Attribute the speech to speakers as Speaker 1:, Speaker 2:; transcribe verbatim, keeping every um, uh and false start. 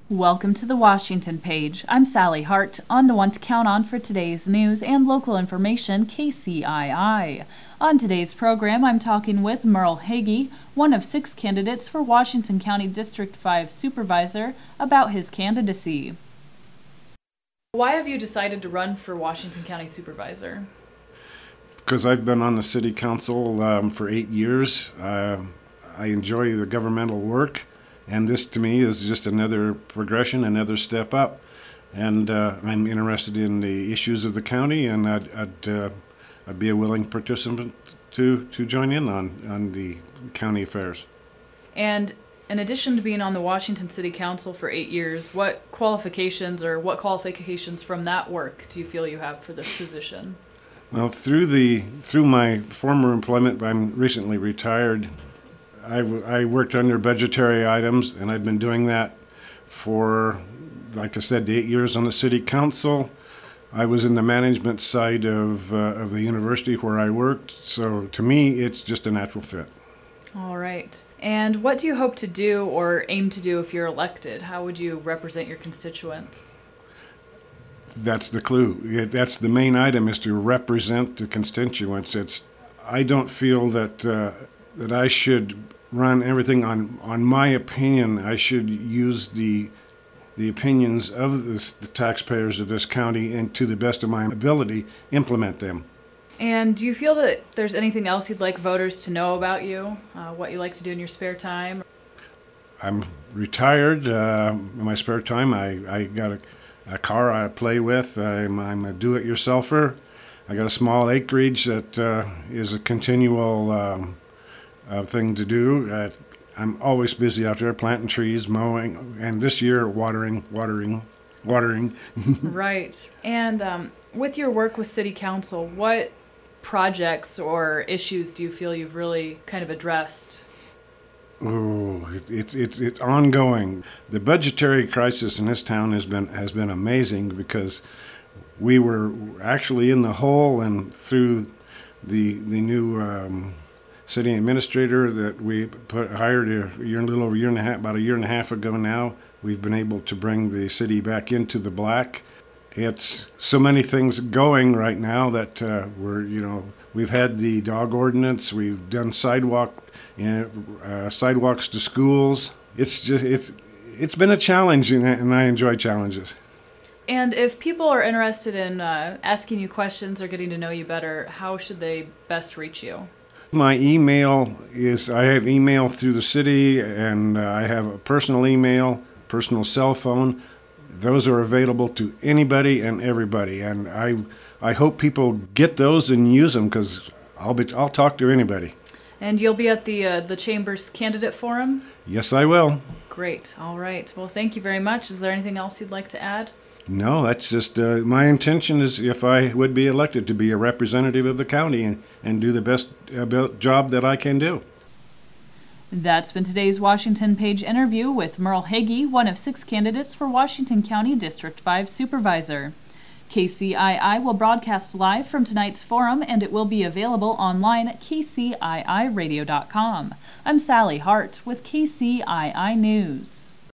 Speaker 1: Welcome to the Washington Page. I'm Sally Hart, on the one to count on for today's news and local information, K C I I. On today's program, I'm talking with Merle Hagee, one of six candidates for Washington County District five Supervisor, about his candidacy. Why have you decided to run for Washington County Supervisor?
Speaker 2: Because I've been on the City Council um, for eight years. Uh, I enjoy the governmental work. And this, to me, is just another progression, another step up. And uh, I'm interested in the issues of the county, and I'd, I'd, uh, I'd be a willing participant to, to join in on, on the county affairs.
Speaker 1: And in addition to being on the Washington City Council for eight years, what qualifications or what qualifications from that work do you feel you have for this position?
Speaker 2: Well, through the through my former employment, I'm recently retired. I, I worked under budgetary items, and I've been doing that for, like I said, the eight years on the City Council. I was in the management side of, uh, of the university where I worked, so to me, it's just a natural fit.
Speaker 1: All right. And what do you hope to do or aim to do if you're elected? How would you represent your constituents?
Speaker 2: That's the clue. That's the main item, is to represent the constituents. It's, I don't feel that uh, that I should run everything on, on my opinion. I should use the the opinions of this, the taxpayers of this county, and to the best of my ability, implement them.
Speaker 1: And do you feel that there's anything else you'd like voters to know about you, uh, what you like to do in your spare time?
Speaker 2: I'm retired. Uh, in my spare time, I, I got a, a car I play with. I'm, I'm a do-it-yourselfer. I got a small acreage that uh, is a continual um, Uh, thing to do. Uh, I'm always busy out there planting trees, mowing, and this year watering, watering, watering.
Speaker 1: Right. And um, with your work with City Council, what projects or issues do you feel you've really kind of addressed?
Speaker 2: Oh, it, it's it's it's ongoing. The budgetary crisis in this town has been has been amazing, because we were actually in the hole, and through the the new um, city administrator that we put, hired a year, a little over a year and a half, about a year and a half ago now, we've been able to bring the city back into the black. It's so many things going right now that uh, we're, you know, we've had the dog ordinance, we've done sidewalk, you know, uh, sidewalks to schools. It's just, it's, it's been a challenge, and, and I enjoy challenges.
Speaker 1: And if people are interested in uh, asking you questions or getting to know you better, how should they best reach you?
Speaker 2: My email is, I have email through the city, and uh, I have a personal email, personal cell phone. Those are available to anybody and everybody, and I I hope people get those and use them, because I'll be I'll talk to anybody.
Speaker 1: And you'll be at the uh, the Chamber's Candidate Forum?
Speaker 2: Yes, I will.
Speaker 1: Great. All right. Well, thank you very much. Is there anything else you'd like to add?
Speaker 2: No, that's just uh, my intention is, if I would be elected, to be a representative of the county and, and do the best uh, job that I can do.
Speaker 1: That's been today's Washington Page interview with Merle Hagee, one of six candidates for Washington County District five Supervisor. K C I I will broadcast live from tonight's forum, and it will be available online at K C I I radio dot com. I'm Sally Hart with K C I I News.